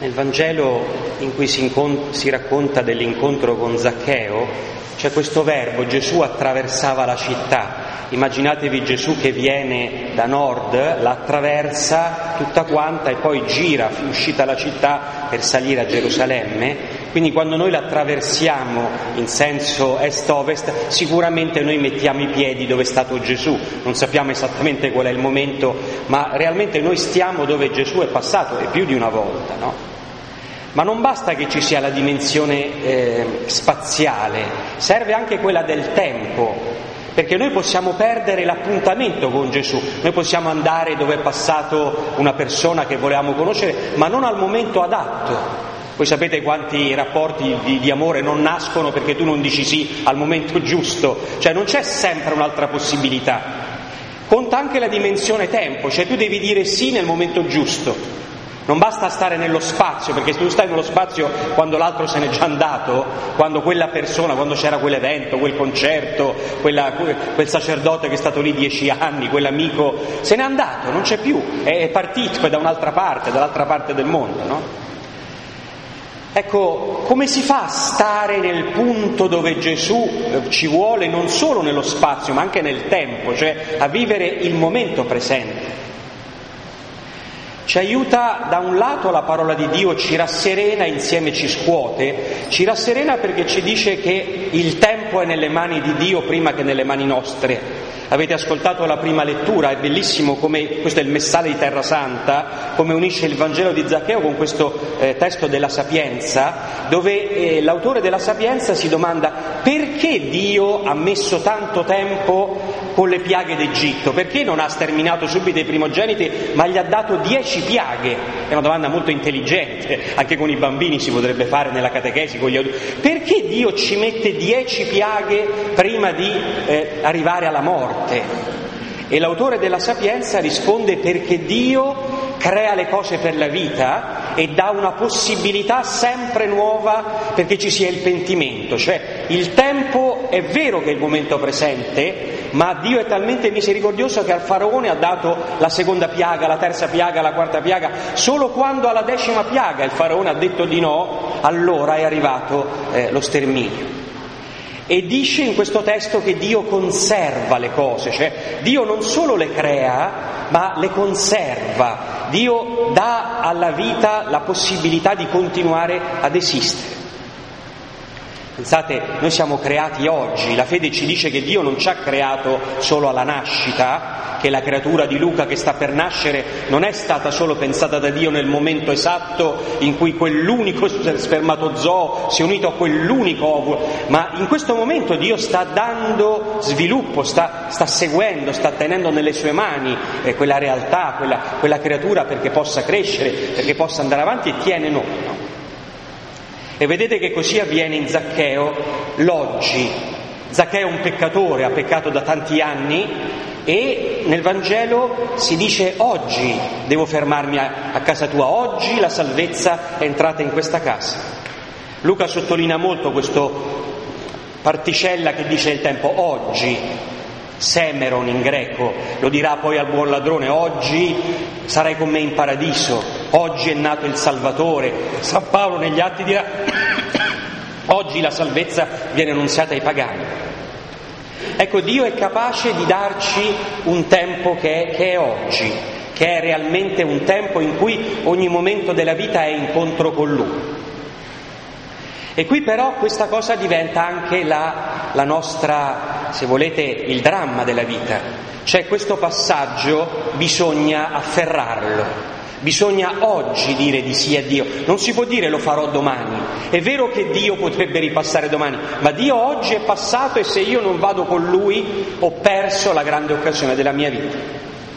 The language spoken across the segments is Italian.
Nel Vangelo in cui si racconta dell'incontro con Zaccheo c'è questo verbo: Gesù attraversava la città. Immaginatevi Gesù che viene da nord, la attraversa tutta quanta e poi gira, uscita la città, per salire a Gerusalemme. Quindi quando noi la attraversiamo in senso est-ovest, sicuramente noi mettiamo i piedi dove è stato Gesù. Non sappiamo esattamente qual è il momento, ma realmente noi stiamo dove Gesù è passato, e più di una volta, no? Ma non basta che ci sia la dimensione spaziale, serve anche quella del tempo, perché noi possiamo perdere l'appuntamento con Gesù, noi possiamo andare dove è passato una persona che volevamo conoscere, ma non al momento adatto. Voi sapete quanti rapporti di amore non nascono perché tu non dici sì al momento giusto, cioè non c'è sempre un'altra possibilità. Conta anche la dimensione tempo, cioè tu devi dire sì nel momento giusto. Non basta stare nello spazio, perché se tu stai nello spazio quando l'altro se n'è già andato, quando quella persona, quando c'era quell'evento, quel concerto, quel sacerdote che è stato lì 10 anni, quell'amico, se n'è andato, non c'è più, è partito, è da un'altra parte, dall'altra parte del mondo, no? Ecco, come si fa a stare nel punto dove Gesù ci vuole, non solo nello spazio, ma anche nel tempo, cioè a vivere il momento presente? Ci aiuta da un lato la parola di Dio, ci rasserena, insieme ci scuote, ci rasserena perché ci dice che il tempo è nelle mani di Dio prima che nelle mani nostre. Avete ascoltato la prima lettura, è bellissimo come, questo è il messale di Terra Santa, come unisce il Vangelo di Zaccheo con questo testo della Sapienza, dove l'autore della Sapienza si domanda perché Dio ha messo tanto tempo con le piaghe d'Egitto, perché non ha sterminato subito i primogeniti ma gli ha dato 10 piaghe? È una domanda molto intelligente, anche con i bambini si potrebbe fare nella catechesi, con gli adulti. Perché Dio ci mette 10 piaghe prima di arrivare alla morte? E l'autore della Sapienza risponde perché Dio crea le cose per la vita e dà una possibilità sempre nuova perché ci sia il pentimento. Cioè il tempo è vero che è il momento presente, ma Dio è talmente misericordioso che al faraone ha dato la seconda piaga, la terza piaga, la quarta piaga. Solo quando alla 10ª piaga il faraone ha detto di no, allora è arrivato lo sterminio. E dice in questo testo che Dio conserva le cose, cioè Dio non solo le crea, ma le conserva. Dio dà alla vita la possibilità di continuare ad esistere. Pensate, noi siamo creati oggi, la fede ci dice che Dio non ci ha creato solo alla nascita, che la creatura di Luca che sta per nascere non è stata solo pensata da Dio nel momento esatto in cui quell'unico spermatozoo si è unito a quell'unico ovulo, ma in questo momento Dio sta dando sviluppo, sta seguendo, sta tenendo nelle sue mani quella realtà, quella creatura perché possa crescere, perché possa andare avanti, e tiene noi, no? E vedete che così avviene in Zaccheo l'oggi. Zaccheo è un peccatore, ha peccato da tanti anni e nel Vangelo si dice oggi devo fermarmi a casa tua, oggi la salvezza è entrata in questa casa. Luca sottolinea molto questo particella che dice il tempo, oggi. Semeron in greco, lo dirà poi al buon ladrone, oggi sarai con me in paradiso, oggi è nato il Salvatore. San Paolo negli Atti dirà, oggi la salvezza viene annunziata ai pagani. Ecco, Dio è capace di darci un tempo che è oggi, che è realmente un tempo in cui ogni momento della vita è incontro con Lui. E qui però questa cosa diventa anche la nostra, se volete, il dramma della vita. Cioè questo passaggio bisogna afferrarlo, bisogna oggi dire di sì a Dio. Non si può dire lo farò domani. È vero che Dio potrebbe ripassare domani, ma Dio oggi è passato e se io non vado con Lui ho perso la grande occasione della mia vita.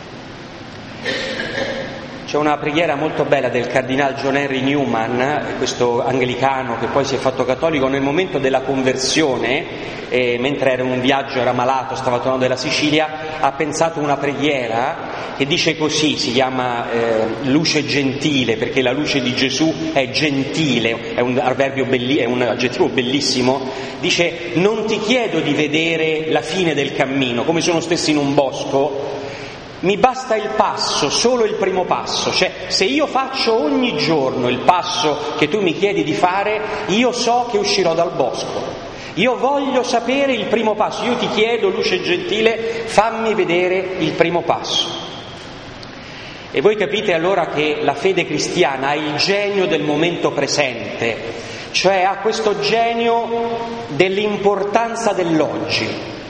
C'è una preghiera molto bella del cardinal John Henry Newman, questo anglicano che poi si è fatto cattolico nel momento della conversione, mentre era in un viaggio, era malato, stava tornando dalla Sicilia, ha pensato una preghiera che dice così, si chiama luce gentile, perché la luce di Gesù è gentile, è un aggettivo bellissimo. Dice: non ti chiedo di vedere la fine del cammino, come sono stessi in un bosco, mi basta il passo, solo il primo passo, cioè se io faccio ogni giorno il passo che tu mi chiedi di fare, io so che uscirò dal bosco. Io voglio sapere il primo passo, io ti chiedo, luce gentile, fammi vedere il primo passo. E voi capite allora che la fede cristiana ha il genio del momento presente, cioè ha questo genio dell'importanza dell'oggi.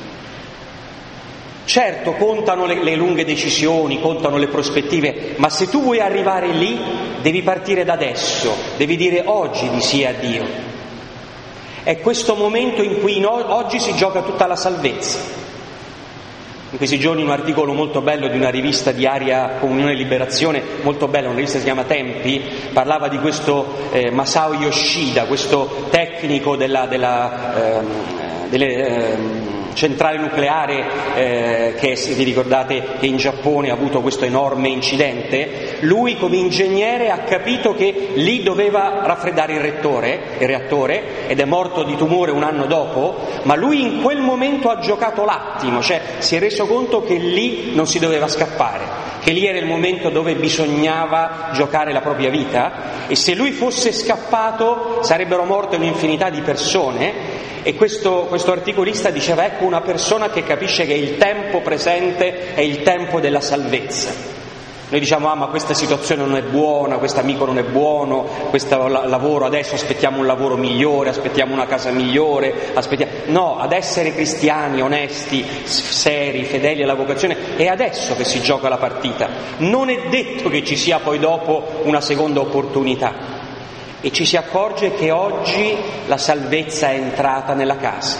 Certo, contano le lunghe decisioni, contano le prospettive, ma se tu vuoi arrivare lì, devi partire da adesso, devi dire oggi di sì a Dio. È questo momento in cui oggi si gioca tutta la salvezza. In questi giorni un articolo molto bello di una rivista di Area Comunione e Liberazione, molto bella, una rivista che si chiama Tempi, parlava di questo Masao Yoshida, questo tecnico delle centrale nucleare che, se vi ricordate, che in Giappone ha avuto questo enorme incidente. Lui come ingegnere ha capito che lì doveva raffreddare il reattore, ed è morto di tumore un anno dopo, ma lui in quel momento ha giocato l'attimo, cioè si è reso conto che lì non si doveva scappare, che lì era il momento dove bisognava giocare la propria vita, e se lui fosse scappato sarebbero morte un'infinità di persone. E questo articolista diceva: ecco una persona che capisce che il tempo presente è il tempo della salvezza. Noi diciamo: ma questa situazione non è buona, questo amico non è buono, questo lavoro adesso, aspettiamo un lavoro migliore, aspettiamo una casa migliore, No, ad essere cristiani, onesti, seri, fedeli alla vocazione, è adesso che si gioca la partita. Non è detto che ci sia poi dopo una seconda opportunità. E ci si accorge che oggi la salvezza è entrata nella casa.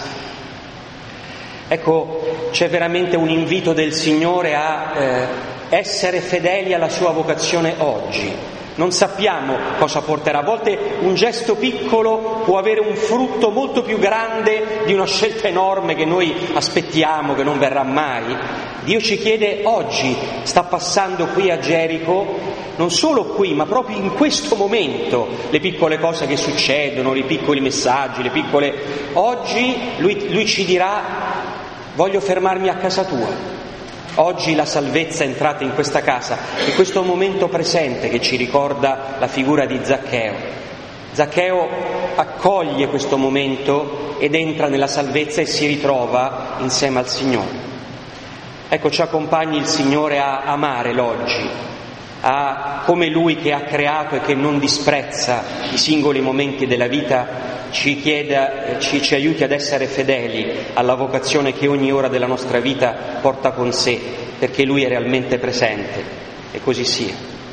Ecco, c'è veramente un invito del Signore a essere fedeli alla sua vocazione oggi. Non sappiamo cosa porterà. A volte un gesto piccolo può avere un frutto molto più grande di una scelta enorme che noi aspettiamo, che non verrà mai. Dio ci chiede oggi, sta passando qui a Gerico, non solo qui, ma proprio in questo momento, le piccole cose che succedono, i piccoli messaggi, Oggi lui ci dirà: voglio fermarmi a casa tua. Oggi la salvezza è entrata in questa casa, in questo momento presente che ci ricorda la figura di Zaccheo. Zaccheo accoglie questo momento ed entra nella salvezza e si ritrova insieme al Signore. Ecco, ci accompagni il Signore a amare l'oggi, come Lui che ha creato e che non disprezza i singoli momenti della vita, ci aiuti ad essere fedeli alla vocazione che ogni ora della nostra vita porta con sé, perché Lui è realmente presente, e così sia.